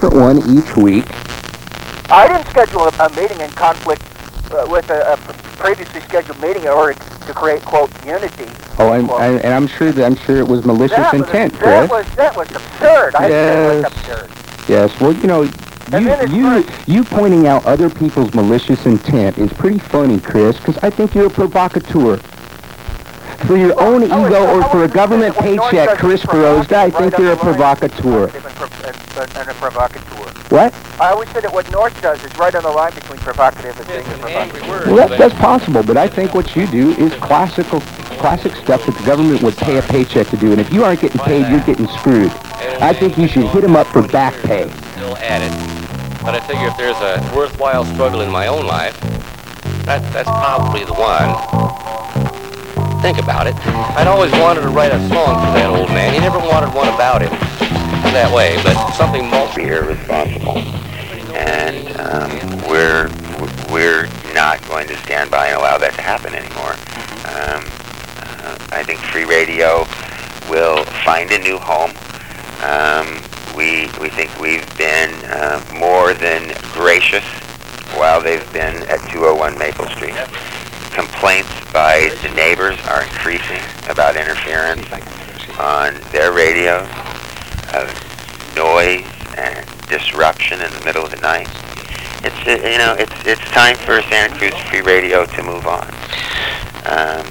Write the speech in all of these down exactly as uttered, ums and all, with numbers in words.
different one each week. I didn't schedule a, a meeting in conflict uh, with a, a previously scheduled meeting in order to create, quote, unity. Oh, and, and, and I'm sure that I'm sure it was malicious that intent, was, Chris. That was that was absurd. I yes. think it was absurd. Yes. Well, you know, you you you pointing out other people's malicious intent is pretty funny, Chris, because I think you're a provocateur. For your well, own ego was, or for a government paycheck, Chris Berozda, I think right you're a provocateur. And a provocateur. What? I always said that what North does is right on the line between provocative and being a provocateur. Well, that, that's possible, but I think what you do is classical, classic stuff that the government would pay a paycheck to do, and if you aren't getting paid, you're getting screwed. I think you should hit them up for back pay. Still at it. But I figure if there's a worthwhile struggle in my own life, that, that's probably the one. Think about it. I'd always wanted to write a song for that old man. He never wanted one about him that way, but something more. We're irresponsible, and um, we're we're not going to stand by and allow that to happen anymore. Um, uh, I think free radio will find a new home. Um, we we think we've been uh, more than gracious while they've been at two oh one Maple Street. Complaints by the neighbors are increasing about interference on their radios, uh, noise and disruption in the middle of the night. It's uh, you know it's it's time for Santa Cruz Free Radio to move on. Um,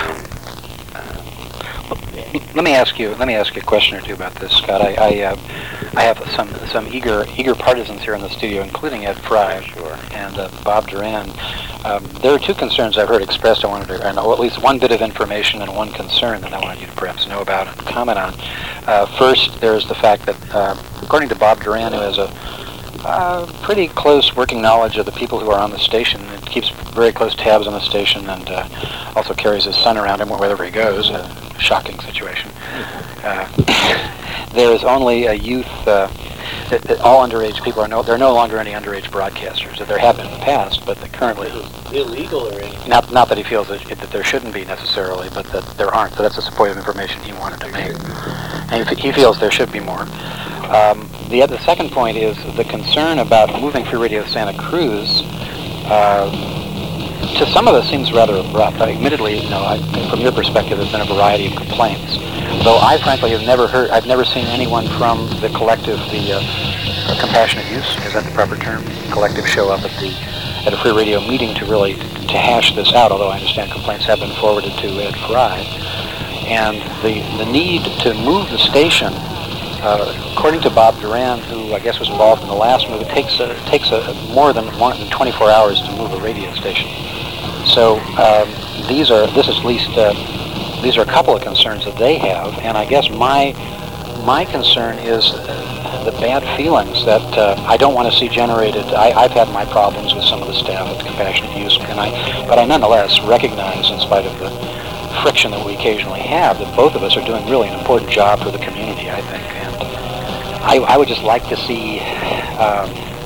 Let me ask you. Let me ask you a question or two about this, Scott. I I, uh, I have some some eager eager partisans here in the studio, including Ed Fry sure. and uh, Bob Duran. Um, there are two concerns I've heard expressed. I wanted to, and at least one bit of information and one concern that I wanted you to perhaps know about and comment on. Uh, first, there's the fact that, uh, according to Bob Duran, who has a uh, pretty close working knowledge of the people who are on the station, and keeps very close tabs on the station, and uh, also carries his son around him wherever he goes. A shocking situation. Uh, there is only a youth. Uh, That, that all underage people are no, there are no longer any underage broadcasters. That there have been in the past, but that currently illegal or anything. Not, not that he feels that, that there shouldn't be necessarily, but that there aren't. So that's the support of information he wanted to make, and he, he feels there should be more. Um, the the second point is the concern about moving Free Radio Santa Cruz. Uh, to some of us seems rather abrupt. I, admittedly, you know, I, from your perspective, there's been a variety of complaints. Though I frankly have never heard, I've never seen anyone from the collective, the uh, compassionate use, is that the proper term? Collective show up at the at a Free Radio meeting to really to hash this out. Although I understand complaints have been forwarded to Ed Fry, and the the need to move the station, uh, according to Bob Duran, who I guess was involved in the last move, it takes a, it takes a, more than more than twenty-four hours to move a radio station. So um, these are this is at least. Uh, These are a couple of concerns that they have, and I guess my my concern is uh, the bad feelings that uh, I don't want to see generated. I, I've had my problems with some of the staff at Compassionate Use, and I, but I nonetheless recognize, in spite of the friction that we occasionally have, that both of us are doing really an important job for the community, I think. And I, I would just like to see um,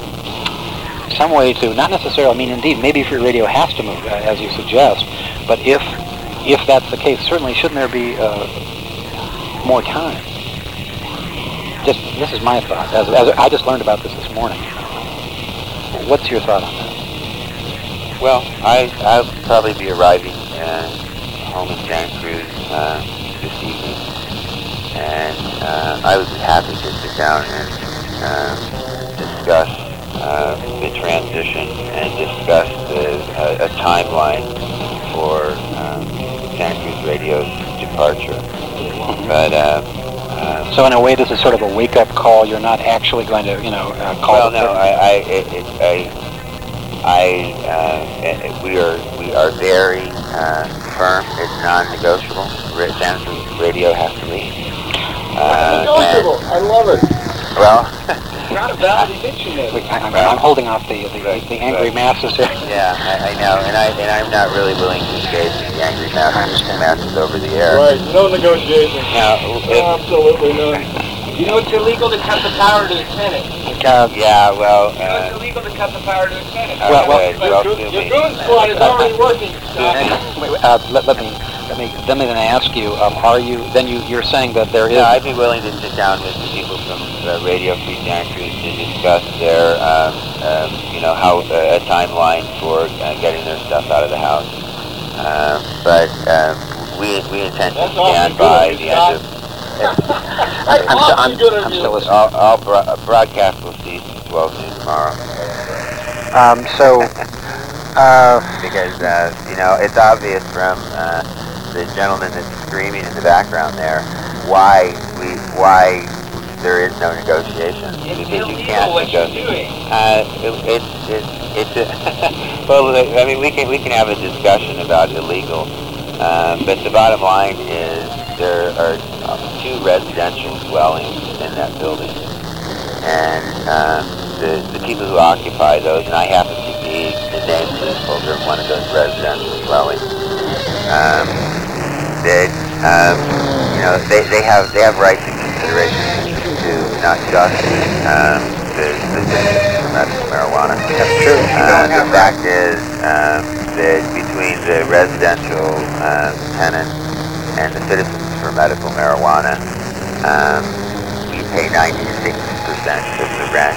some way to, not necessarily, I mean, indeed, maybe Free Radio has to move, uh, as you suggest, but if If that's the case, certainly shouldn't there be uh, more time? Just this is my thought. As, as I just learned about this this morning. What's your thought on that? Well, I I'll probably be arriving uh, home in Santa Cruz uh, this evening, and uh, I would be happy to sit down and uh, discuss uh, the transition and discuss the, uh, a timeline for um, Santa Cruz Radio's departure. But uh, uh, so in a way, this is sort of a wake-up call. You're not actually going to, you know, uh, call. Well, no, I, I, it, it, I, I uh, we are we are very uh, firm. It's non-negotiable. Santa Cruz Radio has to leave. Uh, negotiable. I love it. Well. Not a valid eviction notice. I'm, I'm holding off the the, right, the angry right. masses here. Yeah, I, I know, and I and I'm not really willing to engage in the angry masses, masses over the air. Right, no negotiation. Now, if, absolutely none. You know it's illegal to cut the power to the Senate. Uh, yeah, well. Uh, you know it's illegal to cut the power to the Senate. Well, well, well, well your goon squad is already working. Uh, wait, uh, let, let me let me, then I'm going to ask you, um, are you, then you, you're saying that there is... Yeah, I'd be willing to sit down with the people from uh, Radio Free Santa Cruz to discuss their, um, um, you know, how uh, a timeline for uh, getting their stuff out of the house. Um, but um, we we intend to stand by the end of... I'm, I'm, I'm, I'm still listening. All, all bro- broadcast will cease at twelve noon tomorrow. Um, so... Uh, because, uh, you know, it's obvious from uh, the gentleman that's screaming in the background there why we why there is no negotiation. It's because you illegal can't what you're negotiate. doing. Uh, it, it, it, it's a well, I mean, we can we can have a discussion about illegal, um, but the bottom line is there are two residential dwellings in that building, and um, the the people who occupy those, and I happen to be the name leaseholder of one of those residential dwellings. Um, that um, you know they, they have they have rights and considerations to not just um, the the business for medical marijuana. that's true. Uh, the fact is um, that between the residential uh, tenants and the citizens for medical marijuana, um, we pay ninety-six percent of the rent,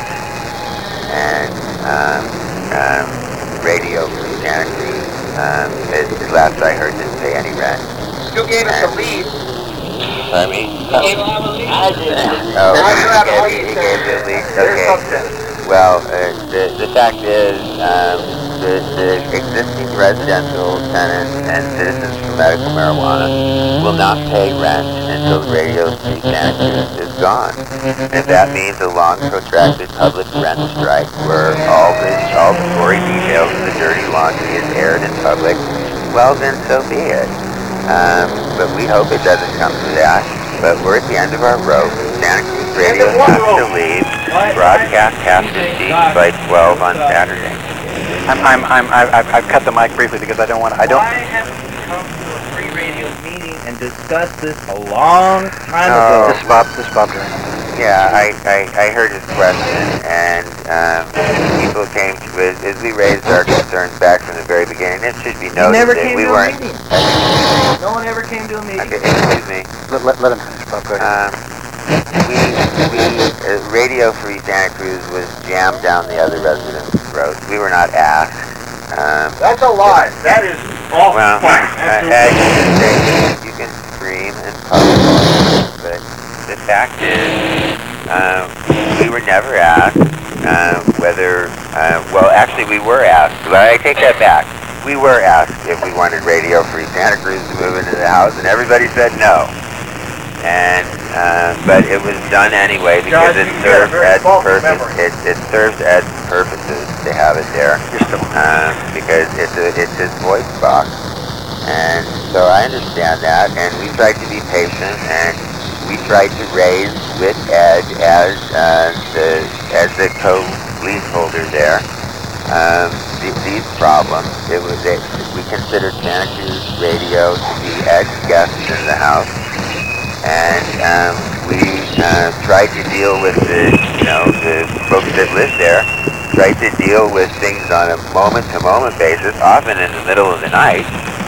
and um, um, Radio Free Santa Cruz, um, as, as last I heard, didn't pay any rent. Still gave us a lead. Pardon me? He gave us a lead. I did. Oh, Now you have all he you gave, he gave you a lead. There's Okay. something. Well, uh, the, the fact is, um, the, the existing residential tenants and citizens for medical marijuana will not pay rent until Radio Free Santa Cruz is gone. If that means a long, protracted public rent strike where all the, all the gory details of the dirty laundry is aired in public, well, then so be it. Um, but we hope it doesn't come to that. But we're at the end of our rope. Santa Cruz Radio has to leave. Broadcast has to cease by twelve on Saturday. I'm, I'm, I'm, I've, I've cut the mic briefly because I don't want to, I don't... Why haven't you come to a free radio meeting and discussed this a long time No. ago? This is Bob, this is Bob Duran. Yeah, I, I, I heard his question, and um, people came to as, as we raised our concerns back from the very beginning. It should be You noted never that came we to a weren't. meeting. No one ever came to a meeting. Okay, excuse me. Let, let, let him finish, Bob, go ahead. Um, we, we, uh, Radio Free Santa Cruz was jammed down the other residents' throats. We were not asked. Um, That's a lie. That is all well, fine. uh, as you can say, you can scream and public, but the fact is, uh, we were never asked uh, whether, uh, well, actually we were asked, but I take that back. We were asked if we wanted Radio Free Santa Cruz to move into the house, and everybody said no. And uh, but it was done anyway because John, it you get a served very as faulty purpose. memory. It, it serves as purposes to have it there, um, because it's a it's his voice box, and so I understand that. And we tried to be patient, and we tried to raise with Ed as uh, the as the co-leaseholder there um, th- these problems. It was a, we considered Santa Cruz Radio to be Ed's guest in the house. And um, we uh, tried to deal with the, you know, the folks that live there, tried to deal with things on a moment-to-moment basis, often in the middle of the night,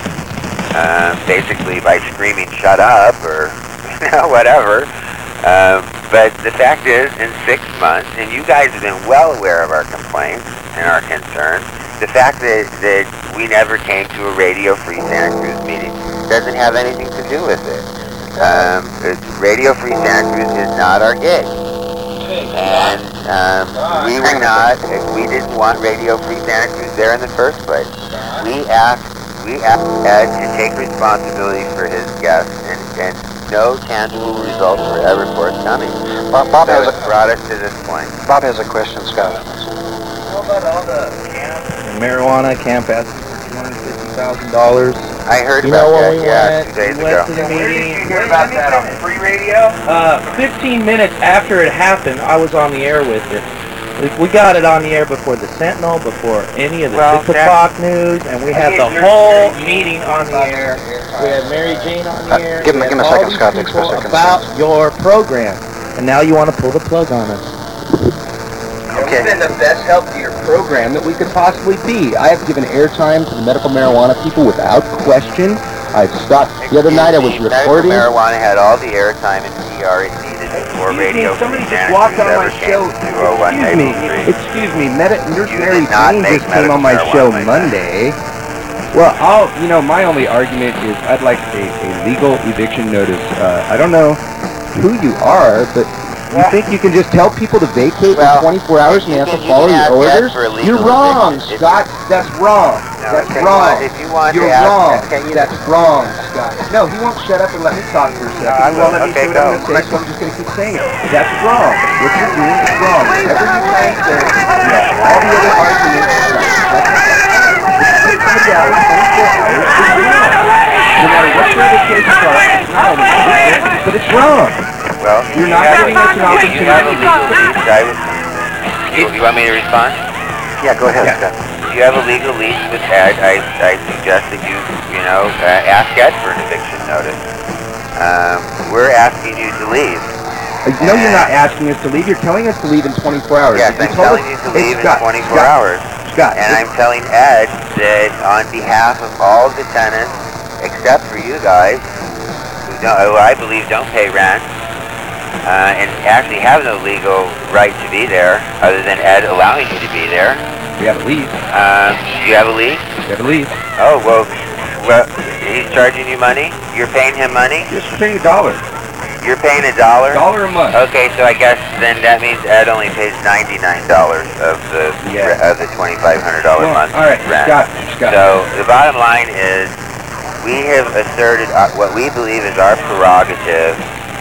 uh, basically by screaming, shut up, or, you know, whatever. Um, but the fact is, in six months, and you guys have been well aware of our complaints and our concerns, the fact that, that we never came to a Radio Free Santa Cruz meeting doesn't have anything to do with it. Um, Radio Free Santa Cruz is not our gig, and um, we were not. We didn't want Radio Free Santa Cruz there in the first place. We asked, we asked Ed to take responsibility for his guests, and, and no tangible results were ever forthcoming. Bob, Bob, So has it a, brought us to this point. Bob has a question, Scott. How about all the camp and marijuana camp asking for two hundred fifty thousand dollars? I heard You about know that. when we Yeah, went, two days we ago. went to the Where did meeting. you hear about that on free radio? Uh, fifteen minutes after it happened, I was on the air with it. We, we got it on the air before the Sentinel, before any of the Well, six that- o'clock news, and we had the whole meeting on the air. We had Mary Jane on the Uh, air. give him- we give him had a all second, these Scott, to express people their about concerns. your program, and now you want to pull the plug on us. We've been the best help to your program that we could possibly be. I have given airtime to the medical marijuana people without question. I've stopped. The other night I was Medical recording. marijuana had all the airtime and P R it needed before Radio Somebody Free just Santa walked Cruz on my ever came show. to two oh one Excuse me. Maple Street. Excuse me. Medi- Nurse You Mary did not Jane make just came on my medical show marijuana like that. Monday. Well, I'll, you know, my only argument is I'd like a, a legal eviction notice. Uh, I don't know who you are, but you think you can just tell people to vacate Well, in twenty-four hours and you you have to can- you follow can your ask orders? for a legal You're wrong, eviction. If Scott. That's wrong. No, That's if you wrong. want- if you want to You're ask- wrong. can you- That's wrong, Scott. No, he won't shut up and let me talk for a second. I He will. won't let me Okay, say what I'm go. going to say, so I'm just going to keep saying it. That's wrong. What you're doing is wrong. Whatever you try and say, you know, all the other arguments, somebody out in twenty-four hours is wrong. No matter what your other cases are, it's not only stupid, but it's wrong. Well, You're you not have giving a- us an you- opportunity You have a to legal lease. I would, you, you want me to respond? Yeah, go ahead, Yeah. Scott. If you have a legal lease with Ed, I, I suggest that you, you know, uh, ask Ed for an eviction notice. Um, we're asking you to leave. Uh, No, you're not asking us to leave. You're telling us to leave in twenty-four hours. Yes, You I'm told telling us- you to Hey, leave in Scott, twenty-four Scott, hours. Scott, And I'm telling Ed that on behalf of all the tenants, except for you guys, who, don't, who I believe don't pay rent, uh, and actually have no legal right to be there, other than Ed allowing you to be there. we have a lease. Um, do you have a lease? We have a lease. Oh, well, well, he's charging you money? You're paying him money? Just paying a dollar. You're paying a dollar? Dollar a month. Okay, so I guess then that means Ed only pays ninety-nine dollars of the Yeah. of the twenty-five hundred dollars Well, month all right, rent. Scott, Scott. So the bottom line is, we have asserted our, what we believe is our prerogative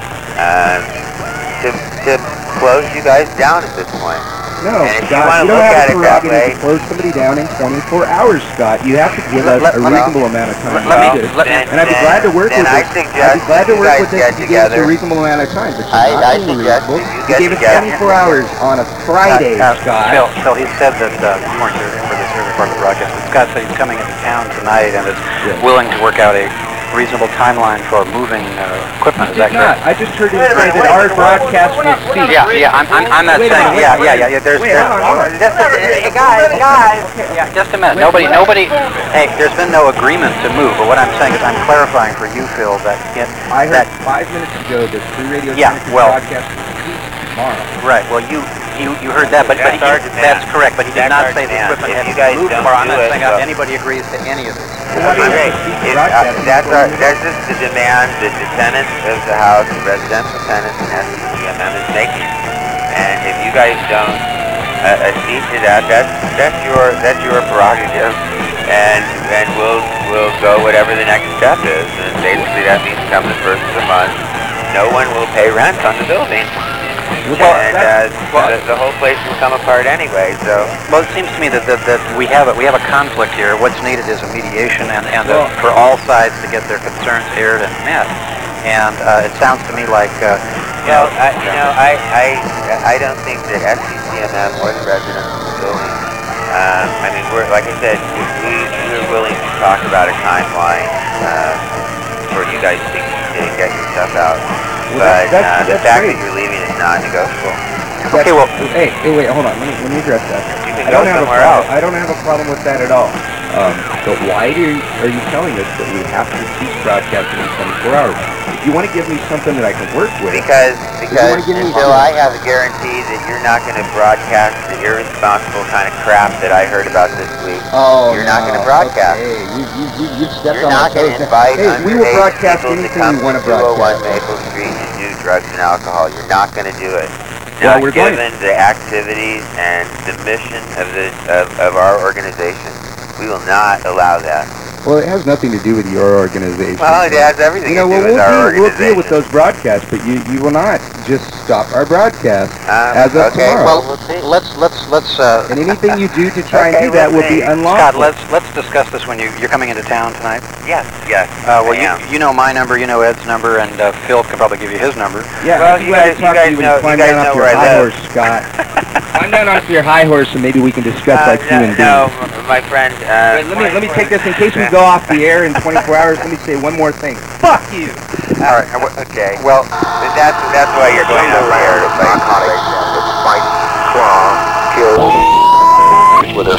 um, to to close you guys down at this point. No, and if you Scott, wanna you don't look have at a it that prerogative way- to close somebody down in twenty-four hours, Scott. You have to give us Let- a let- reasonable amount of time. let me- to do it. let me- Then- and I'd be then- glad to work then with I us. suggest I'd be glad to you work guys with get us if you give us a together. reasonable amount of time. But you're I- not I being suggest reasonable. that you You get gave us together. twenty-four hours on a Friday, Uh, uh, Scott. Phil, Phil, he said that uh, you weren't here for this early part of the broadcast, but Scott said he's coming into town tonight and is Yeah. willing to work out a reasonable timeline for moving uh, equipment. Is Did that not. correct? I just heard him Wait a say minute, that wait a our minute, broadcast we're will not- we're cease. not- Yeah, yeah, I'm, I'm, I'm not Wait a saying, minute, yeah, wait, yeah, wait. yeah, yeah, there's, Wait, there's, hold on, hold on. just, hey, guys, guys, yeah, just a minute, nobody, nobody, hey, there's been no agreement to move, but what I'm saying is I'm clarifying for you, Phil, that, it, I heard that, five minutes ago that Free Radio Yeah, Santa Cruz well- broadcast will cease tomorrow. right, well, you, you, you heard that, but, but he, That's our demand. that's correct, but he did That's not our say the demand. equipment If had you to guys be moved don't tomorrow, I'm do not it, saying so- anybody agrees to any of this. Well, Okay, great. cease It, uh, broadcasting that's before our, we- that's just the demand that the tenants of the house, the residential tenants in S C C M M is making. And if you guys don't uh, accede to that, that's that's your that's your prerogative. And and we'll we'll go whatever the next step is. And basically that means come the first of the month, no one will pay rent on the building. Well, and uh, that's- well- the, the whole place will come apart anyway. So. Well, it seems to me that, that, that we have a, we have a conflict here. What's needed is a mediation and, and Well- a, for all sides to get their concerns aired and met. And uh, it sounds to me like, uh, you Well, know, I, you know, I, I, I don't think that S C C M M or the residents of the building, um, I mean, we're, like I said, we, we're willing to talk about a timeline, uh, for you guys to, to get your stuff out. Well, But, that's- that's- uh, the that's fact great. that you're leaving is non-negotiable. Okay, well- hey, hey, wait, hold on. Let me let me address that. You can I go don't have a somewhere problem. else. I don't have a problem with that at all. Um, but why do you, are you telling us that we have to cease broadcasting in twenty-four hours? If you want to give me something that I can work with, Because, because wanna give me until some- I have a guarantee that you're not going to broadcast the irresponsible kind of crap that I heard about this week, oh, you're not no. going to broadcast. Okay, you you you you've stepped You're on not my going toes. to invite Hey, we will underage broadcast people to anything come we want to two oh one broadcast. Maple Street to do drugs and alcohol. You're not going to do it. Well, Not we're going given the activities and the mission of the of, of our organization, we will not allow that. Well, it has nothing to do with your organization. Well, it has everything You know, to well, do with we'll, our deal, we'll organization. deal with those broadcasts, but you, you will not just stop our broadcast Um, as of okay, tomorrow. well, we'll see. let's, let's, let's, uh, and anything you do to try Okay, and do that we'll will be see. unlawful. Scott, let's, let's discuss this when you, you're coming into town tonight. Yes, yes. Uh, well, I am. you, you know my number, you know Ed's number, and uh, Phil can probably give you his number. Yeah, Well, I'm you glad guys- to talk you to you guys when know- you climb you guys down know off your where I high live. horse, Scott. Climb down off your high horse and maybe we can discuss Uh, like no, human beings. no, m- my friend. Uh, Wait, let me let me take this in case we go off the air in twenty-four hours. Let me say one more thing. Fuck you. All right. Okay. Well, but that's that's why you're going off the air. Like, narcotics, fight, claw, kill. With their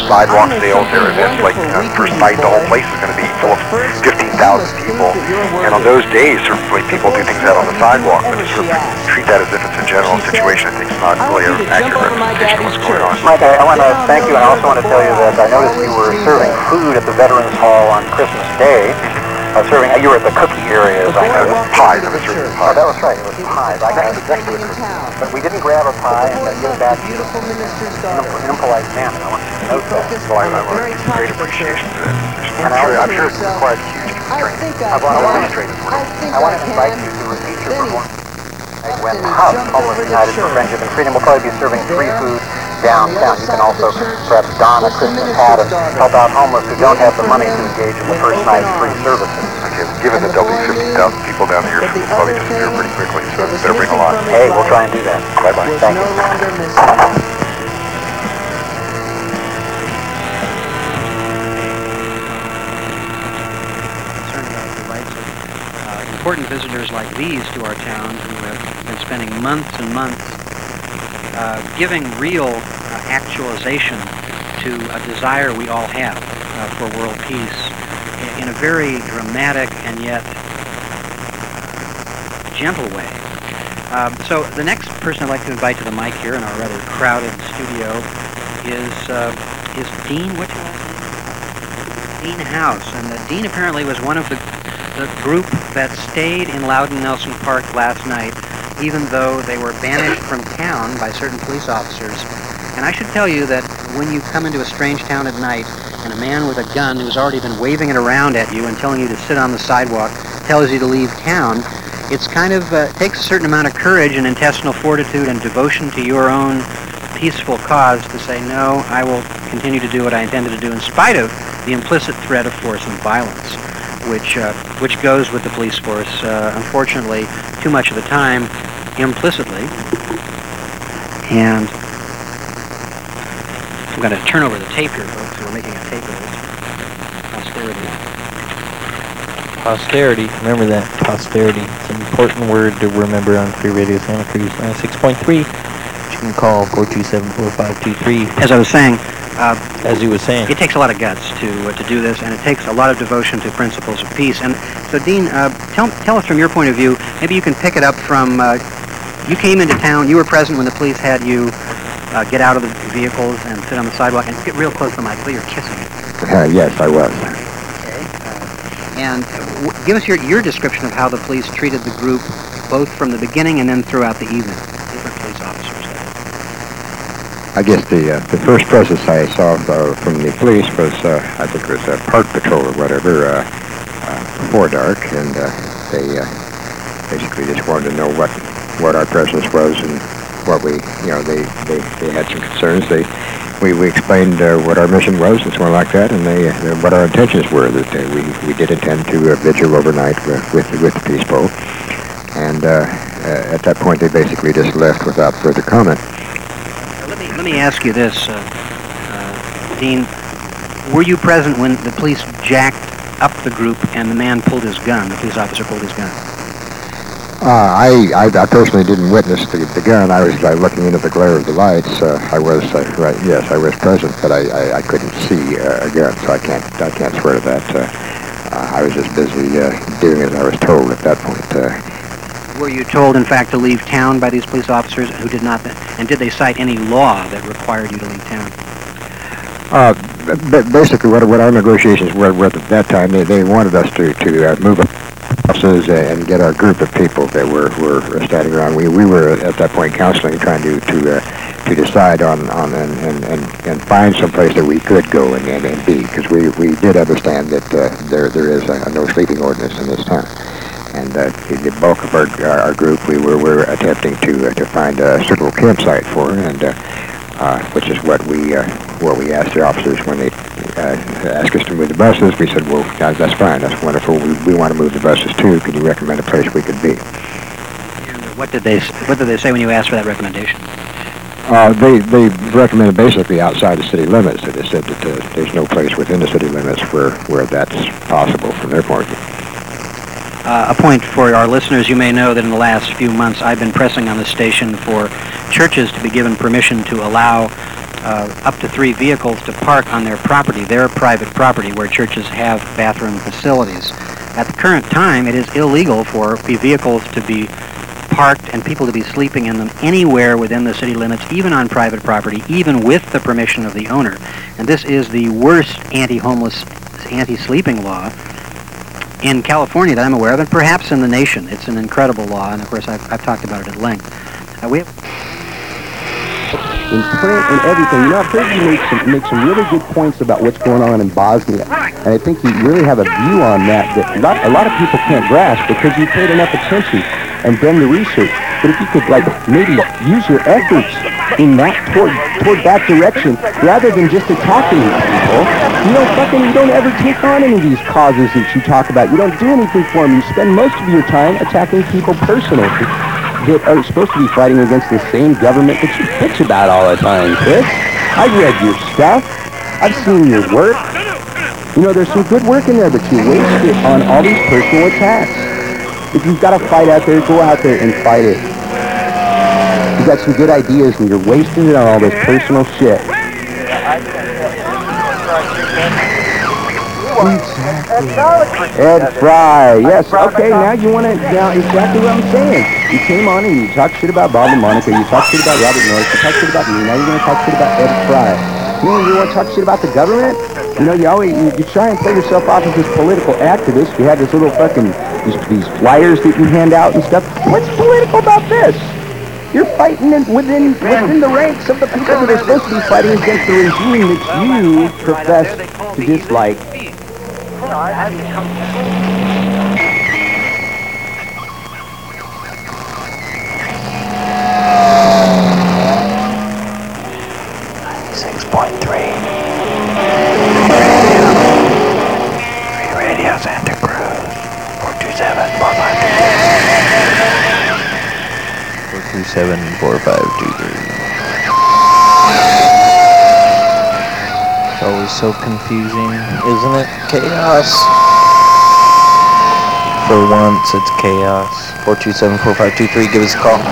sidewalk sales. There are events like uh, First Night, the whole place is going to be full of fifteen thousand people. And on those days, certainly people do things out on the sidewalk, but to sort of treat that as if it's a general situation, I think it's not really an accurate representation of what's going on. Mike, I, I want to thank you, and I also want to tell you that I noticed you were serving food at the Veterans Hall on Christmas Day. Uh, serving, you were at the cookie area, as I know. Pies, I was serving Oh, pies. that was right. It was pies. I got exactly what it was. But we didn't grab a pie and uh, give it back to you in an impolite manner. I want you to note that. Well, I, I want to give great appreciation to that decision. And I'm sure, I'm I- sure it's required huge constraint. I want to illustrate it. I want to invite you to repeat your performance. When Hub, Homeless United for Friendship and Freedom, will probably be serving free food downtown. You can also perhaps don a Christmas hat and help out homeless who don't have the money to engage in the first night's free services. Okay, given that there'll be fifteen thousand people down here, food will probably disappear pretty quickly, so it better bring a lot. Hey, we'll try and do that. Bye-bye. Thank you. Important visitors like these to our town who have been spending months and months uh, giving real uh, actualization to a desire we all have uh, for world peace in a very dramatic and yet gentle way. Um, so the next person I'd like to invite to the mic here in our rather crowded studio is uh, is Dean. What's your last name? Dean House, and uh, Dean apparently was one of the the group that stayed in Loudon Nelson Park last night, even though they were banished from town by certain police officers. And I should tell you that when you come into a strange town at night and a man with a gun who's already been waving it around at you and telling you to sit on the sidewalk tells you to leave town, it's kind of uh, takes a certain amount of courage and intestinal fortitude and devotion to your own peaceful cause to say, no, I will continue to do what I intended to do in spite of the implicit threat of force and violence, which uh, which goes with the police force, uh, unfortunately, too much of the time, implicitly. And I'm going to turn over the tape here, folks. We're making a tape of this. Posterity. Posterity. Remember that. Posterity. It's an important word to remember on Free Radio Santa Cruz ninety-six point three. You can call four two seven, four five two three. As I was saying, Uh, As you were saying. it takes a lot of guts to uh, to do this, and it takes a lot of devotion to principles of peace. And so, Dean, uh, tell tell us from your point of view. Maybe you can pick it up from. Uh, you came into town. You were present when the police had you uh, get out of the vehicles and sit on the sidewalk. And get real close to the mic. You're kissing it. Uh, yes, I was. Okay. Uh, and w- give us your your description of how the police treated the group, both from the beginning and then throughout the evening. Different police officers. I guess the uh, the first presence I saw uh, from the police was, uh, I think it was a park patrol or whatever, uh, uh, before dark, and uh, they uh, basically just wanted to know what what our presence was and what we, you know, they, they, they had some concerns. They we, we explained uh, what our mission was and so on like that, and they uh, what our intentions were. That uh, we we did intend to uh, vigil overnight with with, with the peace bowl, and uh, uh, at that point they basically just left without further comment. Let me ask you this, uh, uh, Dean. Were you present when the police jacked up the group and the man pulled his gun, the police officer pulled his gun? Uh, I, I I personally didn't witness the, the gun. I was uh, looking into the glare of the lights. Uh, I was uh, right. Yes, I was present, but I, I, I couldn't see uh, a gun, so I can't I can't swear to that. Uh, uh, I was just busy uh, doing as I was told at that point. Uh, Were you told, in fact, to leave town by these police officers who did not, and did they cite any law that required you to leave town? Uh, b- basically, what what our negotiations were, were at that time, they, they wanted us to to uh, move offices and get our group of people that were were standing around. We we were at that point counseling, trying to to uh, to decide on on and, and, and, and find some place that we could go and, and, and be, because we, we did understand that uh, there there is a, a no sleeping ordinance in this town. And uh, the bulk of our our group, we were, were attempting to uh, to find a suitable campsite for, and uh, uh, which is what we uh, what we asked the officers when they uh, asked us to move the buses. We said, well, guys, that's fine, that's wonderful. We we want to move the buses too. Could you recommend a place we could be? And what did they what did they say when you asked for that recommendation? Uh, they they recommended basically outside the city limits. They said that uh, there's no place within the city limits where where that's possible from their point of view. Uh, a point for our listeners, you may know that in the last few months I've been pressing on the station for churches to be given permission to allow uh, up to three vehicles to park on their property, their private property, where churches have bathroom facilities. At the current time, it is illegal for vehicles to be parked and people to be sleeping in them anywhere within the city limits, even on private property, even with the permission of the owner. And this is the worst anti-homeless, anti-sleeping law in California that I'm aware of, and perhaps in the nation. It's an incredible law, and of course I've, I've talked about it at length. Uh, we have in print and everything. You know, I've heard you make some, make some really good points about what's going on in Bosnia, and I think you really have a view on that that a lot, a lot of people can't grasp because you paid enough attention and done the research. But if you could, like, maybe use your efforts in that toward toward that direction rather than just attacking people. You don't fucking you don't ever take on any of these causes that you talk about. You don't do anything for them. You spend most of your time attacking people personally that are supposed to be fighting against the same government that you bitch about all the time, Chris. I've read your stuff. I've seen your work. You know, there's some good work in there, but you waste it on all these personal attacks. If you've got to fight out there, go out there and fight it. You've got some good ideas, and you're wasting it on all this personal shit. Ed Fry, yes, okay, now you want to, now exactly what I'm saying. You came on and you talked shit about Bob and Monica, you talked shit about Robert Norris, you talked shit about me, now you're going to talk shit about Ed Fry. You know, you want to talk shit about the government? You know, you always, you, you try and play yourself off as this political activist. You have this little fucking, these, these flyers that you hand out and stuff. What's political about this? You're fighting in, within within the ranks of the people that are supposed to be fighting against the regime that you profess to dislike. ninety-six point three. Free Radio Santa Cruz. four two seven, four five two three. four two seven, four five two three. It's always so confusing, isn't it? Chaos. For once, it's chaos. four two seven, four five two three, give us a call.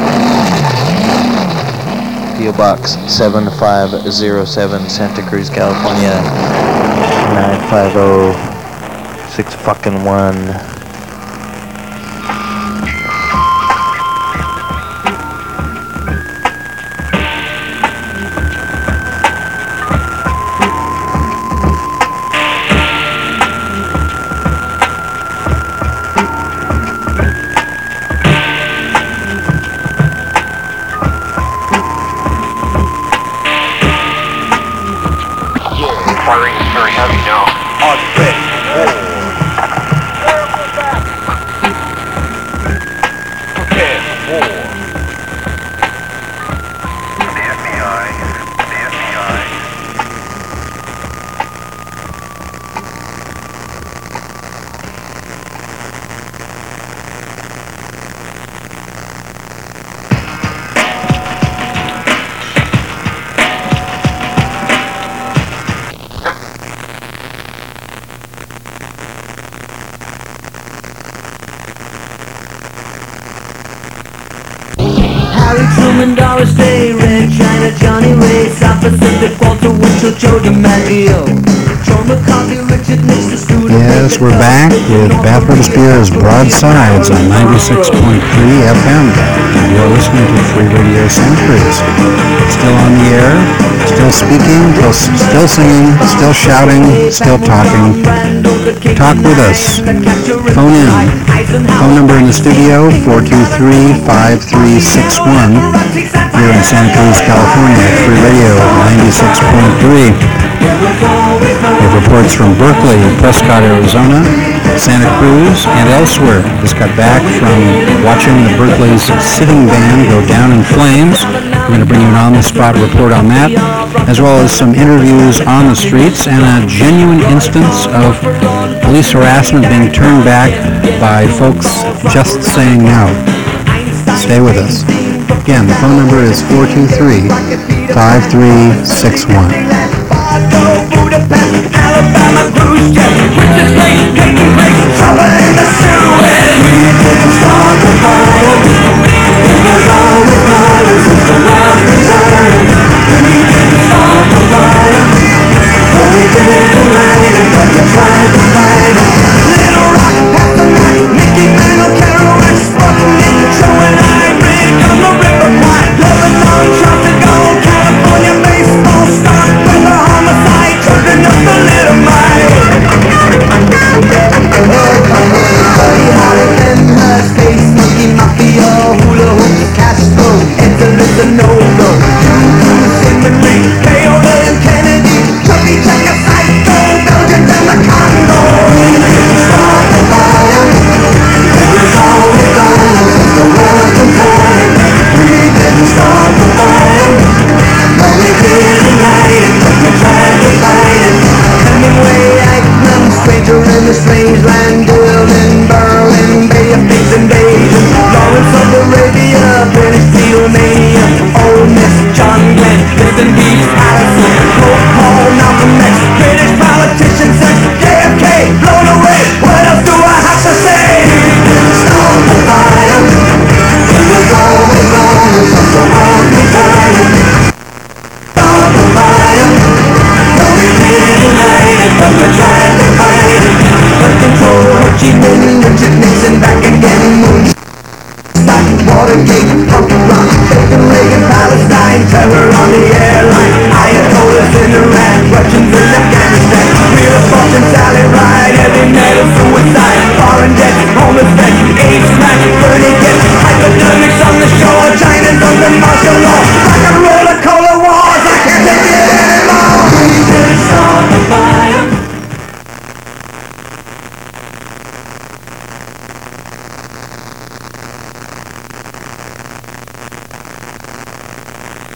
P O Box seven five zero seven, Santa Cruz, California, nine five zero six fucking one. Doris Day, Red China, Johnny Ray, South Pacific, Walter Winchell, Joe DiMaggio, Joe McCarthy, Richard Nixon, Studio. Yes, we're back with Bathroom Spears Broadsides on ninety-six point three F M. You're listening to Free Radio Santa Cruz. Still on the air, still speaking, still singing, still shouting, still talking. Talk with us. Phone in. Phone number in the studio, four two three, five three six one. Here in Santa Cruz, California, Free Radio ninety-six point three. We have reports from Berkeley, Prescott, Arizona, Santa Cruz, and elsewhere. Just got back from watching the Berkeley's sitting band go down in flames. We're going to bring you an on-the-spot report on that, as well as some interviews on the streets and a genuine instance of police harassment being turned back by folks just saying no. Stay with us. Again, the phone number is four two three, five three six one. Alabama cruise jet, Richard Lake, Peyton Lake, trouble in the Suez. We didn't start the fire, it was always mine since the last return. We didn't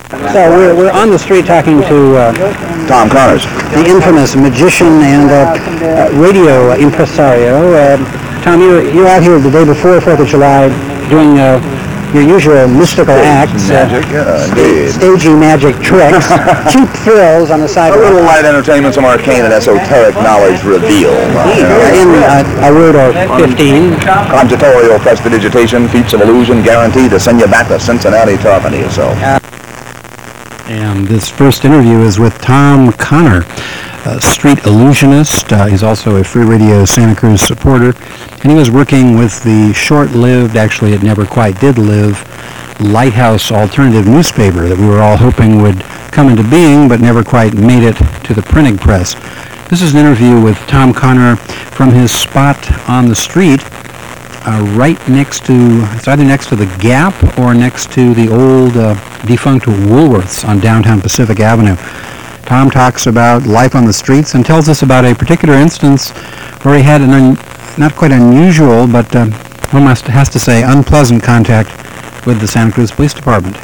So we're, we're on the street talking to uh, Tom Connors, the infamous magician and uh, uh, radio impresario. Uh, Tom, you're, you're out here the day before fourth of July doing uh, your usual mystical acts, magic, uh, yeah, indeed. staging magic tricks, cheap thrills on the side. A little light entertainment, some arcane and esoteric knowledge reveal. Uh, in uh, a word or fifteen. Conjectorial prestidigitation, feats of illusion guaranteed to send you back to Cincinnati talking to yourself. Uh, And this first interview is with Tom Connor, a street illusionist. Uh, he's also a Free Radio Santa Cruz supporter. And he was working with the short-lived, actually it never quite did live, Lighthouse Alternative newspaper that we were all hoping would come into being, but never quite made it to the printing press. This is an interview with Tom Connor from his spot on the street, Uh, right next to, it's either next to the Gap or next to the old uh, defunct Woolworths on downtown Pacific Avenue. Tom talks about life on the streets and tells us about a particular instance where he had an un, not quite unusual, but uh, one must, has to say unpleasant contact with the Santa Cruz Police Department.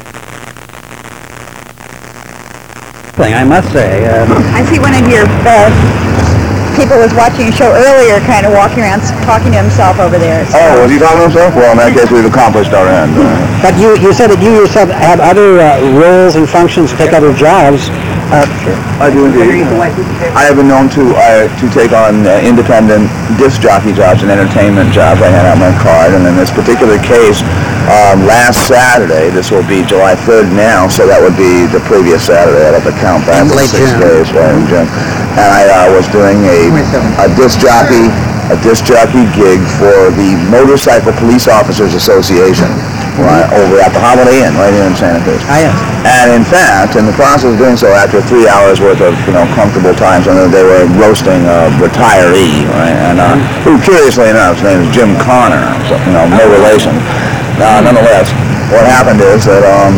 Thing, I must say. Uh, I see one of your uh, people was watching a show earlier, kind of walking around talking to himself over there. So. Oh, was he talking to himself? Well, in that case, we've accomplished our end. Uh, but you, you said that you yourself have other uh, roles and functions, take other jobs. Uh, sure. I do indeed. I have been known to uh, to take on uh, independent disc jockey jobs and entertainment jobs. I hand out my card, and in this particular case, um, last Saturday, this will be July third now, so that would be the previous Saturday. I'd have to count back for six June. days, right in June. And I uh, was doing a a disc jockey a disc jockey gig for the Motorcycle Police Officers Association. Right, over at the Holiday Inn, right here in Santa Cruz. Ah, yes. And in fact, in the process of doing so, after three hours worth of, you know, comfortable times, and they were roasting a retiree, right, and uh, who, curiously enough, his name is Jim Connor, so, you know, no relation. Uh, nonetheless, what happened is that um,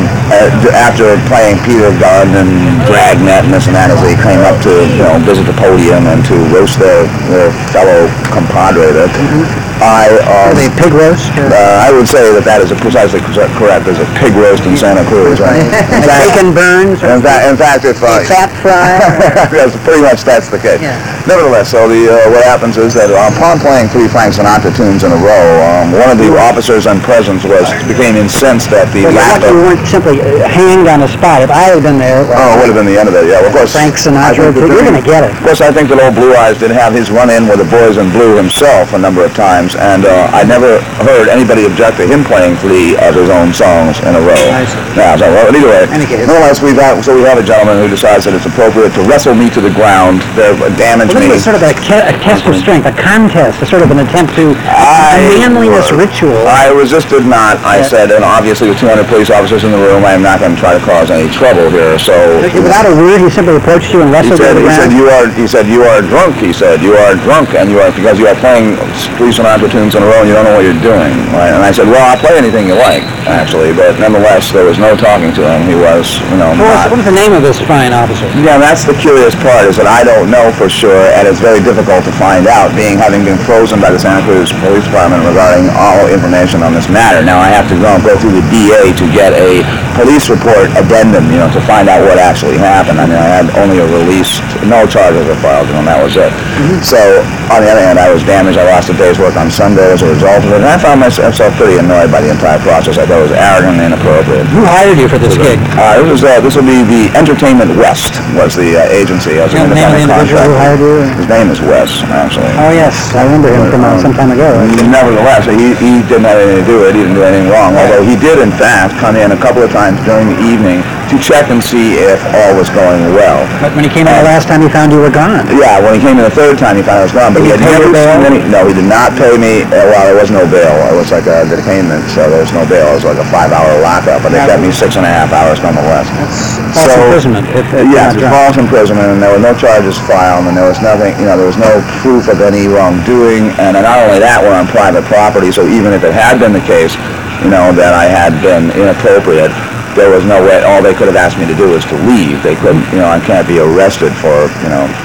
after playing Peter Gunn and Dragnet and this and that, as they came up to, you know, visit the podium and to roast their, their fellow compadre there, mm-hmm. I, um, Are they pig roast? Uh, I would say that that is a precisely correct. There's a pig roast in Santa Cruz, right? In fact, bacon burns? In fact, in fact if... Uh, fat fry? Yes, pretty much that's the case. Yeah. Nevertheless, so the uh, what happens is that upon playing three Frank Sinatra tunes in a row, um, one of the officers and presence was became incensed at the well, lack of... You weren't simply uh, hanged on a spot. If I had been there... Well, oh, it would have been the end of it, yeah. Well, of course, Frank Sinatra, you're going to get it. Of course, I think that old Blue Eyes did have his run-in with the Boys in Blue himself a number of times, and uh, I never heard anybody object to him playing three of his own songs in a row. I see. Yeah, so, well, anyway, nonetheless, we've got, so we have a gentleman who decides that it's appropriate to wrestle me to the ground, to damage well, me. It's sort of a, a test of strength, a contest, a sort of an attempt to I, a manliness uh, ritual. I resisted not. I yeah. said, and obviously with two hundred police officers in the room, I am not going to try to cause any trouble here. So without a word, he simply approached you and wrestled you to the ground. He said, "You are." He said, "You are drunk." He said, "You are drunk, and you are because you are playing three Sinatra tunes in a row, and you don't know what you're doing." Right? And I said, "Well, I'll play anything you like, actually." But nonetheless, there was no talking to him. He was, you know, what not. Was, what was the name of this fine officer? Yeah, that's the curious part, is that I don't know for sure, and it's very difficult to find out, being having been frozen by the Santa Cruz Police Department regarding all information on this matter. Now I have to go, go through the D A to get a police report addendum, you know, to find out what actually happened. I mean, I had only a release, no charges were filed, and that was it. Mm-hmm. So, on the other hand, I was damaged. I lost a day's work on Sunday as a result of it, and I found myself pretty annoyed by the entire process. I thought it was arrogant and inappropriate. Who hired you for this gig? Uh, it was, uh, this would be the Entertainment West, was the uh, agency. I was an independent contractor. Who hired you? His name is Wes, actually. Oh, yes. I remember him from uh, some time ago. Right? Nevertheless, he, he didn't have anything to do with it. He didn't do anything wrong, although he did, in fact, come in a couple of times during the evening to check and see if all was going well. But when he came in the last time, he found you were gone. Yeah, when he came in the third time, he found I was gone. But did he had never seen any. No, he did not pay me. Uh, well, there was no bail. It was like a detainment, so there was no bail. It was like a five-hour lockup, but they kept me six and a half hours nonetheless. That's false so, imprisonment. If, if yes, it's false imprisonment, and there were no charges filed, and there was nothing. You know, there was no proof of any wrongdoing, and not only that, we're on private property. So even if it had been the case, you know, that I had been inappropriate, there was no way. All they could have asked me to do was to leave. They couldn't, you know, I can't be arrested for, you know,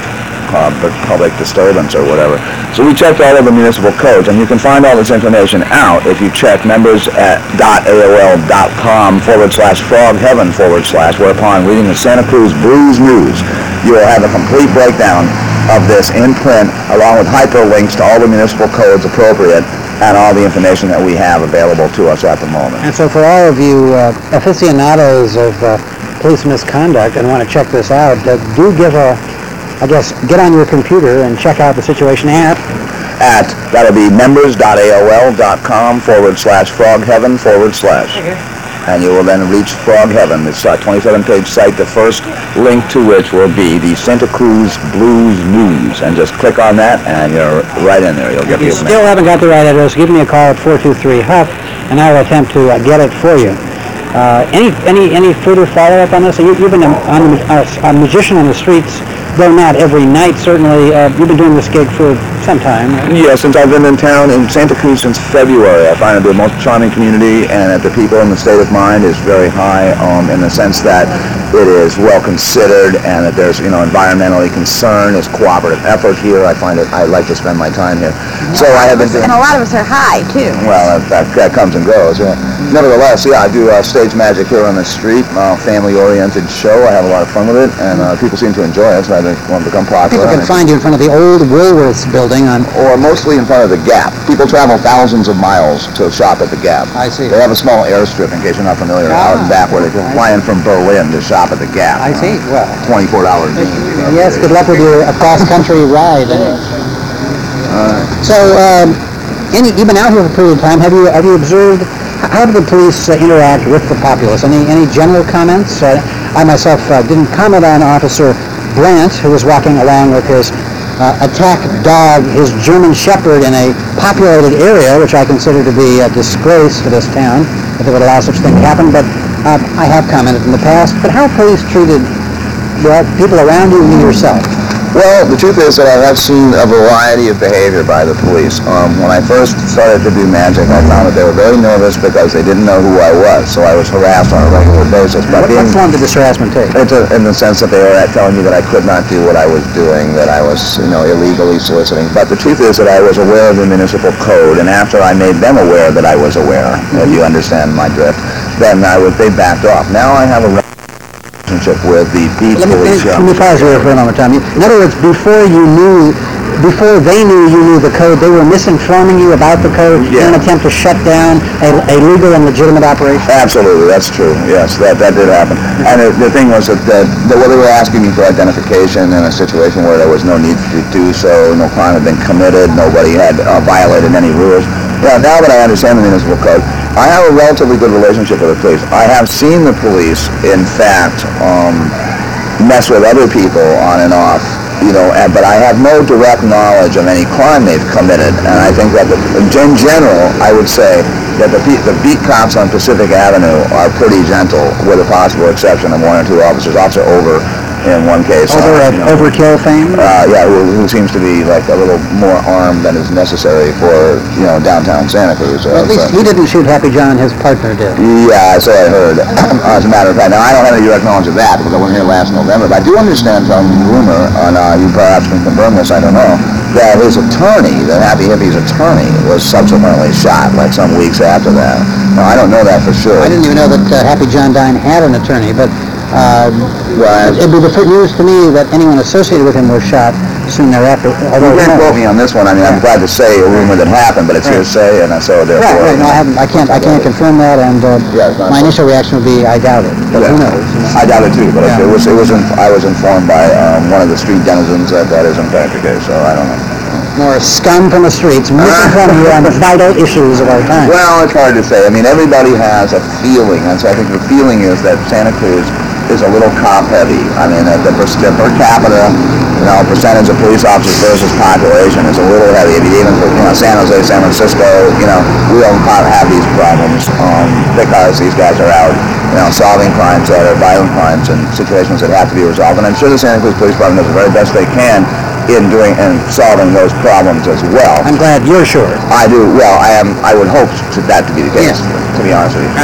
uh, public disturbance or whatever. So we checked all of the municipal codes, and you can find all this information out if you check members at .aol.com forward slash frogheaven forward slash, whereupon reading the Santa Cruz Blues News, you will have a complete breakdown of this in print, along with hyperlinks to all the municipal codes appropriate and all the information that we have available to us at the moment. And so for all of you uh, aficionados of uh, police misconduct and want to check this out, uh, do give a, I guess, get on your computer and check out the situation at? At, that'll be members.aol.com forward slash frogheaven forward slash. And you will then reach Frogheaven. It's a twenty-seven page site, the first link to which will be the Santa Cruz Blues News. And just click on that, and you're right in there. You'll get If you the still haven't got the right address, give me a call at four two three H U F, and I will attempt to uh, get it for you. Uh, any any any further follow-up on this? You, you've been a, on, a, a magician on the streets, though not every night, certainly. Uh, you've been doing this gig for some time, right? Yeah, since I've been in town in Santa Cruz since February. I find it the most charming community, and that the people in the state of mind is very high um, in the sense that it is well considered, and that there's, you know, environmentally concerned. There's cooperative effort here. I find it, I like to spend my time here. So I have been doing... And a lot of us are high, too. Well, that, that comes and goes, yeah. Nevertheless, yeah, I do uh, stage magic here on the street, uh, family-oriented show. I have a lot of fun with it, and uh, people seem to enjoy it, so I think want to become popular. People can find you in front of the old Woolworths building on... Or mostly in front of the Gap. People travel thousands of miles to shop at the Gap. I see. They have a small airstrip, in case you're not familiar, Ah, out and back where they can fly in from Berlin to shop at the Gap. I see. Well, twenty-four dollars. yes, good luck with your cross-country ride. Uh, So, um, any, you've been out here for a period of time. Have you have you observed, how do the police uh, interact with the populace? Any any general comments? Uh, I myself uh, didn't comment on Officer Brandt, who was walking along with his uh, attack dog, his German Shepherd, in a populated area, which I consider to be a disgrace for this town, if they would allow such a thing to happen. But uh, I have commented in the past. But how are police treated, well, people around you and you yourself? Well, the truth is that I have seen a variety of behavior by the police. Um, when I first started to do magic, I found that they were very nervous because they didn't know who I was, so I was harassed on a regular basis. But What, what form did this harassment take? It's a, in the sense that they were telling me that I could not do what I was doing, that I was, you know, illegally soliciting. But the truth is that I was aware of the municipal code, and after I made them aware that I was aware, mm-hmm. if you understand my drift, then I would, they backed off. Now I have a relationship with the beat Let me, police. let me pause here for a moment, Tom. In other words, before you knew, before they knew you knew the code, they were misinforming you about the code Yeah. in an attempt to shut down a, a legal and legitimate operation? Absolutely, that's true. Yes, that that did happen. And it, the thing was that, that, that well, they were asking me for identification in a situation where there was no need to do so, no crime had been committed, nobody had uh, violated any rules. Well, now that I understand the municipal code, I have a relatively good relationship with the police. I have seen the police, in fact, um, mess with other people on and off, you know, and, but I have no direct knowledge of any crime they've committed. And I think that, the, in general, I would say that the, the beat cops on Pacific Avenue are pretty gentle, with a possible exception of one or two officers. Officer Over, in one case. Over uh, at you know, Overkill fame? Uh, yeah, who, who seems to be like a little more armed than is necessary for, you know, downtown Santa Cruz. Uh, Well, at least so. he didn't shoot Happy John, his partner did. Yeah, so I heard. As a matter of fact, now I don't have any direct knowledge of that because I wasn't here last November, but I do understand from rumor, and uh, you perhaps can confirm this, I don't know, that his attorney, the Happy Hippie's attorney, was subsequently shot, like some weeks after that. Now, I don't know that for sure. I didn't even know that uh, Happy John Dine had an attorney, but uh, Right. it'd be the first news to me that anyone associated with him was shot soon thereafter. Although You can't quote me on this one. I mean, I'm glad to say a rumor that happened, but it's Right. hearsay, and so therefore... Right, right. No, I haven't. I can't. I can't confirm that, and uh, Yeah, it's not my so. initial reaction would be, I doubt it. But Yeah. who knows? You know? I doubt it too, but Yeah. it was, it was, inf- I was informed by um, one of the street denizens that that is in fact the case, so I don't know. More scum from the streets, misinforming you on the vital issues of our time. Well, it's hard to say. I mean, everybody has a feeling, and so I think the feeling is that Santa Cruz is a little cop-heavy. I mean, that the per, the per capita, you know, percentage of police officers versus population is a little heavy. If you even, you know, San Jose, San Francisco, you know, we don't have these problems um, because these guys are out, you know, solving crimes that are violent crimes and situations that have to be resolved. And I'm sure the Santa Cruz Police Department does the very best they can in doing and solving those problems as well. I'm glad you're sure. I do. Well, I am. I would hope to, that to be the case. Yes. To be honest with you. Ah.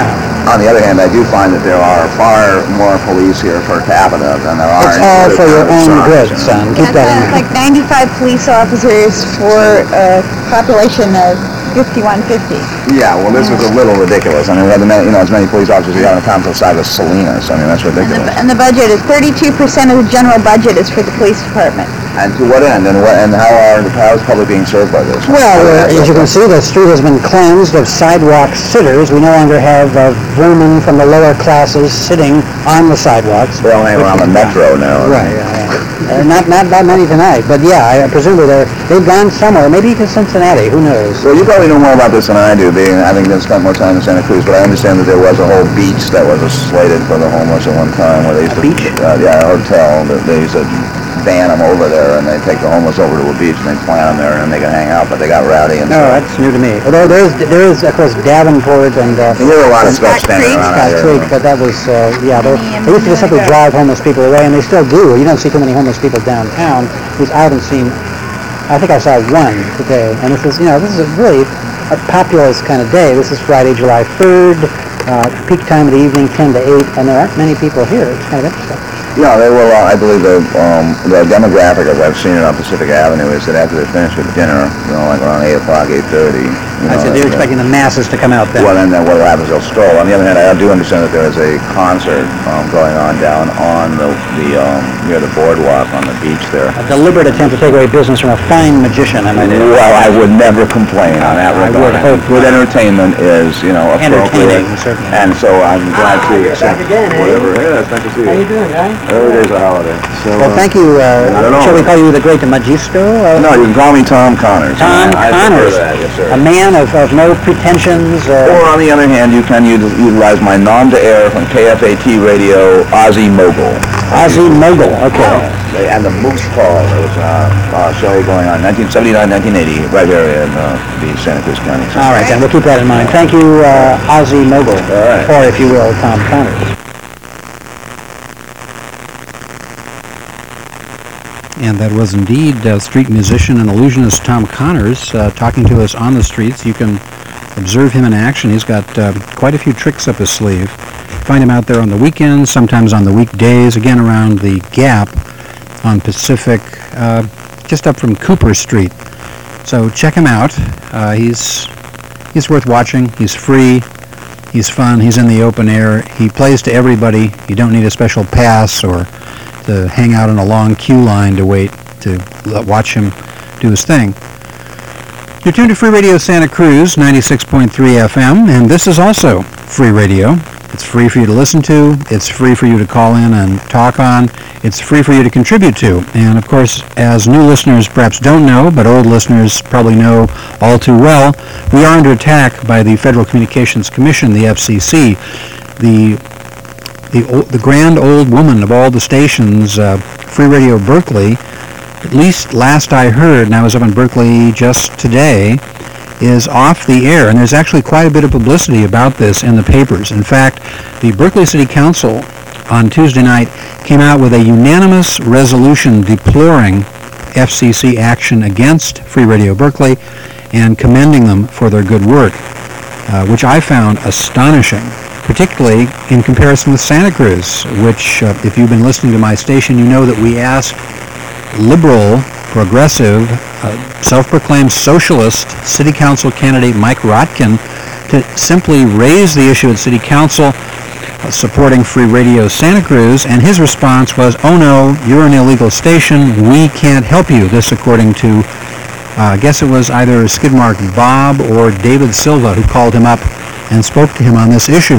on the other hand, I do find that there are far more police here per capita than there are It's in all other for your towns own size, good, you know. son. Keep that in mind. Like ninety-five police officers for a population of fifty-one fifty. Yeah, well, this is a little ridiculous. I mean, we have the many, you know, as many police officers we got in a town the size of Salinas. I mean, that's ridiculous. And the budget is thirty-two percent of the general budget is for the police department. And to what end? And what? And how are how is public being served by this? Well, uh, as you can see, the street has been cleansed of sidewalk sitters. We no longer have uh, vermin from the lower classes sitting on the sidewalks. They all hang around the metro now. Right, yeah, yeah. Uh, not not that many tonight, but yeah, I, presumably they're, they've gone somewhere, maybe to Cincinnati, who knows? Well, you probably know more about this than I do, being having been spent more time in Santa Cruz, but I understand that there was a whole beach that was slated for the homeless at one time, where they used a to... beach? Uh, yeah, a hotel, that they used to van them over there, and they take the homeless over to a beach, and they plant them there, and they can hang out, but they got rowdy and No, stuff. that's new to me. Although there is, there is, of course, Davenport and... Uh, And there were a lot of Scott stuff standing around out Scott here. Creek, but that was, uh, yeah, they, they used to just simply drive homeless people away, and they still do. You don't see too many homeless people downtown. At least I haven't seen, I think I saw one today, and this is, you know, this is a really a populous kind of day. This is Friday, July third, uh, peak time of the evening, ten to eight, and there aren't many people here. It's kind of interesting. Yeah, they will. Uh, I believe the um, the demographic, as I've seen it on Pacific Avenue, is that after they're finished with dinner, you know, like around eight o'clock, eight thirty. You I know, said they're expecting the masses to come out then. Well, and then what happens? They'll stroll. On the other hand, I do understand that there is a concert um, going on down on the the um, near the boardwalk on the beach there. A deliberate attempt to take away business from a fine magician, I might add. Well, I would never complain on that I regard. would hope Good entertainment is, you know, appropriate. Entertaining, certainly. And so I'm glad Ah, to you're back again, eh? whatever it is. Nice to see you. How you doing, guy? Every day's a holiday. So, Well, uh, thank you. Uh, I don't know. Shall we call you the great Magisto? Uh, No, you can call me Tom Connors. Tom I prefer Connors, that, yes, sir. a man of, of no pretensions. Uh, Or on the other hand, you can ut- utilize my nom-de-air from K F A T Radio, Ozzy Mogul. Ozzy Mogul, okay. They- And the Moose Call. There was a, a show going on nineteen seventy-nine, nineteen eighty, right here in uh, the Santa Cruz County. All right, then we'll keep that in mind. Thank you, uh, Ozzy Mogul, All right. or if you will, Tom Connors. And that was indeed uh, street musician and illusionist Tom Connors uh, talking to us on the streets. You can observe him in action. He's got uh, quite a few tricks up his sleeve. Find him out there on the weekends, sometimes on the weekdays, again around the Gap on Pacific, uh, just up from Cooper Street. So check him out. Uh, he's he's worth watching. He's free. He's fun. He's in the open air. He plays to everybody. You don't need a special pass or to hang out in a long queue line to wait to watch him do his thing. You're tuned to Free Radio Santa Cruz, ninety-six point three F M, and this is also free radio. It's free for you to listen to. It's free for you to call in and talk on. It's free for you to contribute to. And of course, as new listeners perhaps don't know, but old listeners probably know all too well, we are under attack by the Federal Communications Commission, the F C C. The The, old, the grand old woman of all the stations, uh, Free Radio Berkeley, at least last I heard, and I was up in Berkeley just today, is off the air. And there's actually quite a bit of publicity about this in the papers. In fact, the Berkeley City Council on Tuesday night came out with a unanimous resolution deploring F C C action against Free Radio Berkeley and commending them for their good work, uh, which I found astonishing, particularly in comparison with Santa Cruz, which, uh, if you've been listening to my station, you know that we ask liberal, progressive, uh, self-proclaimed socialist city council candidate Mike Rotkin to simply raise the issue at city council uh, supporting Free Radio Santa Cruz, and his response was, oh no, you're an illegal station, we can't help you. This according to, uh, I guess it was either Skidmark Bob or David Silva who called him up and spoke to him on this issue.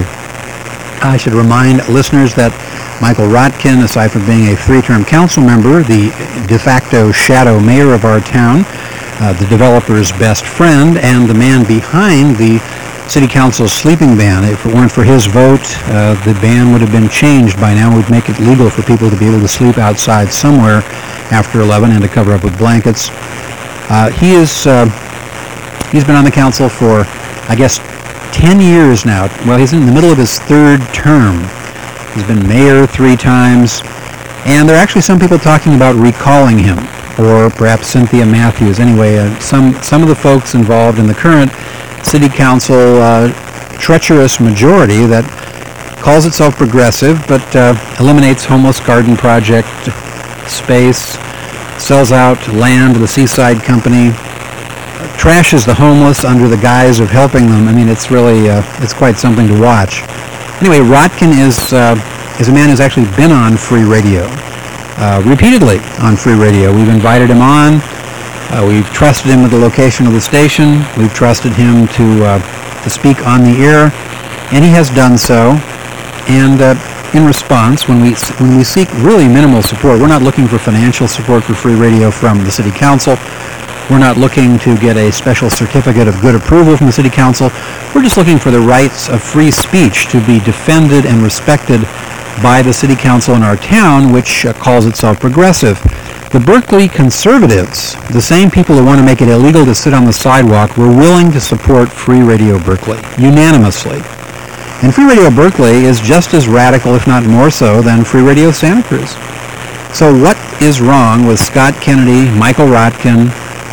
I should remind listeners that Michael Rotkin, aside from being a three-term council member, the de facto shadow mayor of our town, uh, the developer's best friend, and the man behind the city council's sleeping ban. If it weren't for his vote, uh, the ban would have been changed by now. We'd make it legal for people to be able to sleep outside somewhere after eleven and to cover up with blankets. Uh, he is, uh, he's been on the council for, I guess, ten years now. Well, he's in the middle of his third term. He's been mayor three times, and there are actually some people talking about recalling him, or perhaps Cynthia Matthews. Anyway, uh, some some of the folks involved in the current city council uh, treacherous majority that calls itself progressive, but uh, eliminates Homeless Garden Project space, sells out land to the Seaside Company, trashes the homeless under the guise of helping them. I mean, it's really, uh, it's quite something to watch. Anyway, Rotkin is, uh, is a man who's actually been on Free Radio, uh, repeatedly on Free Radio. We've invited him on. Uh, we've trusted him with the location of the station. We've trusted him to, uh, to speak on the air, and he has done so. And uh, in response, when we when we seek really minimal support, we're not looking for financial support for Free Radio from the City Council. We're not looking to get a special certificate of good approval from the City Council. We're just looking for the rights of free speech to be defended and respected by the City Council in our town, which uh, calls itself progressive. The Berkeley conservatives, the same people who want to make it illegal to sit on the sidewalk, were willing to support Free Radio Berkeley, unanimously. And Free Radio Berkeley is just as radical, if not more so, than Free Radio Santa Cruz. So what is wrong with Scott Kennedy, Michael Rotkin,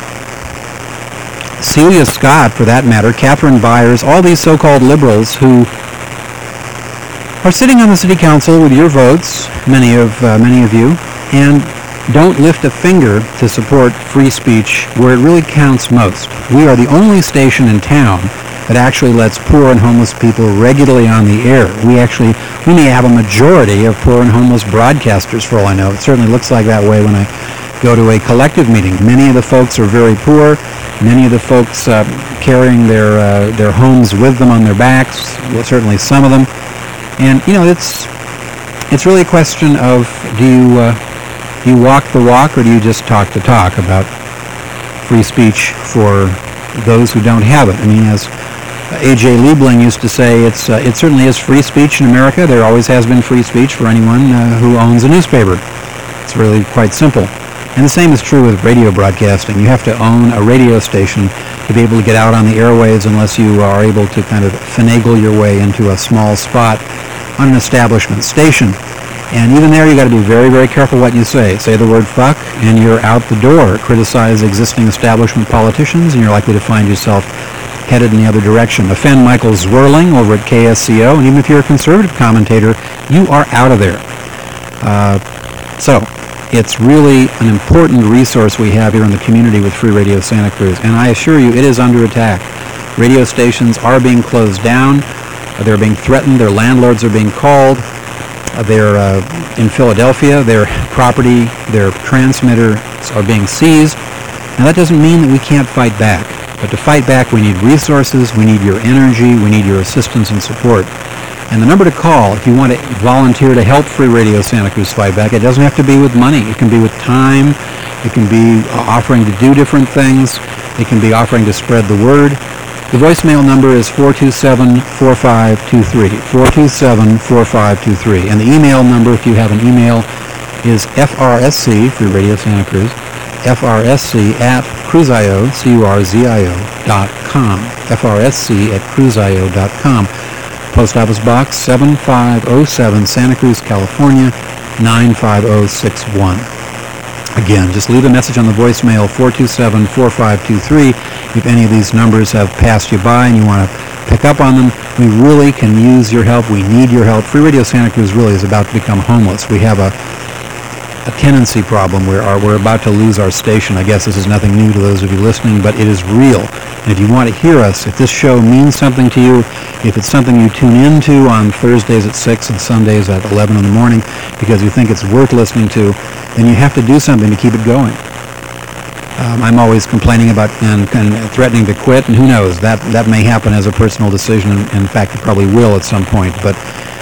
Celia Scott, for that matter, Catherine Byers, all these so-called liberals who are sitting on the City Council with your votes, many of uh, many of you, and don't lift a finger to support free speech where it really counts most. We are the only station in town that actually lets poor and homeless people regularly on the air. We actually, we may have a majority of poor and homeless broadcasters for all I know. It certainly looks like that way when I go to a collective meeting. Many of the folks are very poor. Many of the folks uh, carrying their uh, their homes with them on their backs, well, certainly some of them. And, you know, it's it's really a question of do you, uh, do you walk the walk or do you just talk the talk about free speech for those who don't have it? I mean, as A J Liebling used to say, it's uh, it certainly is free speech in America. There always has been free speech for anyone uh, who owns a newspaper. It's really quite simple. And the same is true with radio broadcasting. You have to own a radio station to be able to get out on the airwaves unless you are able to kind of finagle your way into a small spot on an establishment station. And even there, you got to be very, very careful what you say. Say the word fuck, and you're out the door. Criticize existing establishment politicians, and you're likely to find yourself headed in the other direction. Offend Michael Zwirling over at K S C O, and even if you're a conservative commentator, you are out of there. Uh, so, it's really an important resource we have here in the community with Free Radio Santa Cruz, and I assure you it is under attack. Radio stations are being closed down. They're being threatened. Their landlords are being called. They're uh, in Philadelphia. Their property, their transmitters are being seized. Now, that doesn't mean that we can't fight back. But to fight back, we need resources, we need your energy, we need your assistance and support. And the number to call if you want to volunteer to help Free Radio Santa Cruz fight back, it doesn't have to be with money. It can be with time. It can be offering to do different things. It can be offering to spread the word. The voicemail number is four two seven, four five two three, four two seven, four five two three. And the email number, if you have an email, is F R S C, Free Radio Santa Cruz, F R S C at Cruzio, C U R Z I O, dot com, F R S C at Cruzio dot com. Post Office Box seven five oh seven, Santa Cruz, California, nine five oh six one. Again, just leave a message on the voicemail, four two seven, four five two three. If any of these numbers have passed you by and you want to pick up on them, we really can use your help. We need your help. Free Radio Santa Cruz really is about to become homeless. We have a a tenancy problem where our, we're about to lose our station. I guess this is nothing new to those of you listening, but it is real. And if you want to hear us, if this show means something to you, if it's something you tune into on Thursdays at six and Sundays at eleven in the morning because you think it's worth listening to, then you have to do something to keep it going. Um, I'm always complaining about and, and threatening to quit, and who knows, that, that may happen as a personal decision. In fact, it probably will at some point. But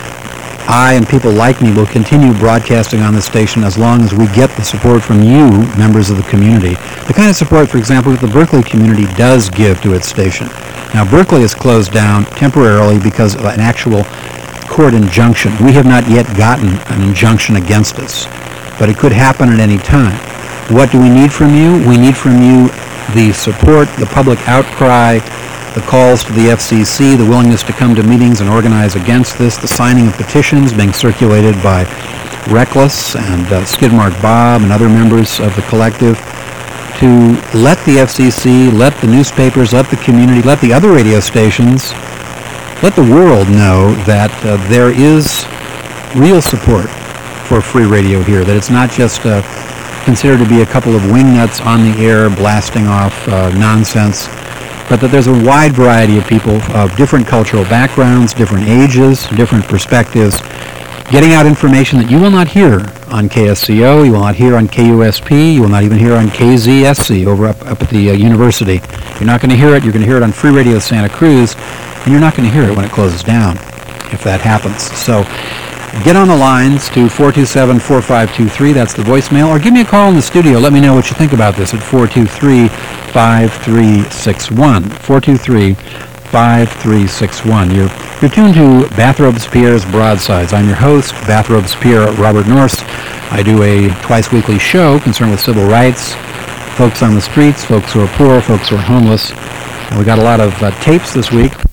I and people like me will continue broadcasting on this station as long as we get the support from you, members of the community. The kind of support, for example, that the Berkeley community does give to its station. Now, Berkeley is closed down temporarily because of an actual court injunction. We have not yet gotten an injunction against us, but it could happen at any time. What do we need from you? We need from you the support, the public outcry, the calls to the F C C, the willingness to come to meetings and organize against this, the signing of petitions being circulated by Reckless and uh, Skidmark Bob and other members of the collective to let the F C C, let the newspapers, let the community, let the other radio stations let the world know that uh, there is real support for free radio here, that it's not just uh, considered to be a couple of wingnuts on the air blasting off uh, nonsense, but that there's a wide variety of people of different cultural backgrounds, different ages, different perspectives, getting out information that you will not hear on K S C O, you will not hear on K U S P, you will not even hear on K Z S C over up, up at the uh, university. You're not going to hear it. You're going to hear it on Free Radio Santa Cruz, and you're not going to hear it when it closes down, if that happens. So get on the lines to four two seven, four five two three, that's the voicemail, or give me a call in the studio. Let me know what you think about this at four two three, five three six one, four two three, five three six one. You're, you're tuned to Bathrobes Pierre's Broadsides. I'm your host, Bathrobes Pierre, Robert Norse. I do a twice-weekly show concerned with civil rights, folks on the streets, folks who are poor, folks who are homeless. And we got a lot of uh, tapes this week.